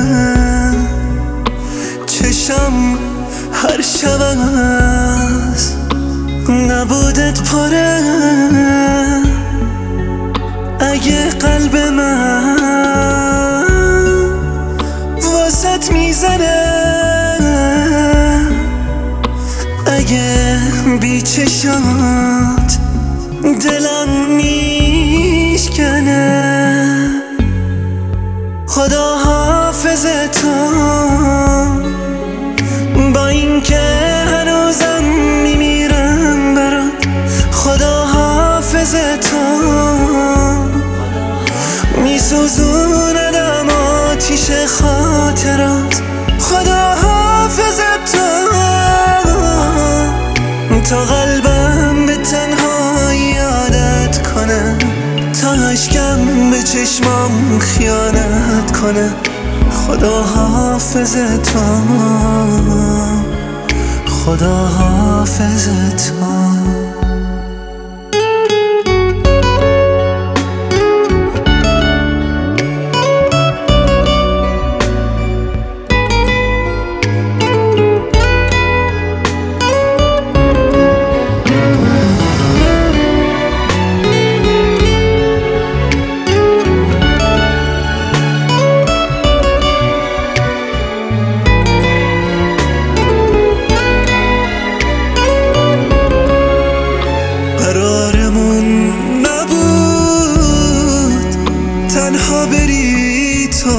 چشم هر شب از نبودت پره. اگه قلب من واسط میزنه، اگه بی چشات دلم میشکنه، خدا حافظتم با این که هنوزم میمیرم برات. خدا حافظتم میسوزوندم آتیش خاطرات. خدا حافظتم تا قلبم به تنهایی عادت کنه، تا اشکم به چشمام خیانت کنه. خدا حافظتم، خدا حافظتم. تنها بری تو،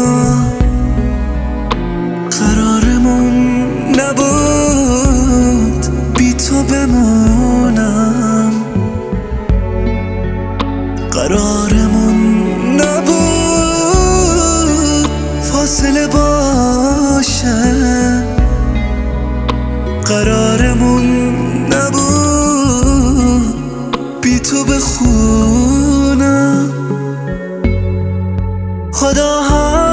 قرارمون نبود بی تو بمونم. قرارمون نبود فاصله باشه، قرارمون نبود بی تو بخونم. خدا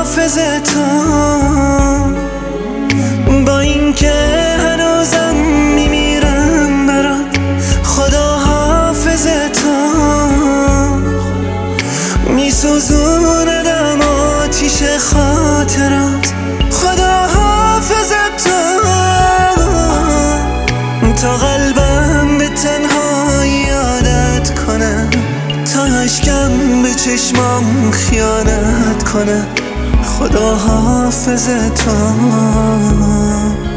حافظتم با این که هنوزم میمیرم برات. خدا حافظتم میسوزوندم آتیش خاطرات. خدا حافظتم تا قلبم به تنهایی عادت کنه، تا اشکم به چشمام خیانت کنه. خدا حافظتم.